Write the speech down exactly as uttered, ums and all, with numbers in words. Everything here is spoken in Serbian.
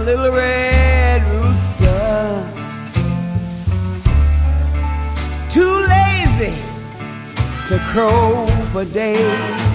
little red rooster, too lazy to crow for days.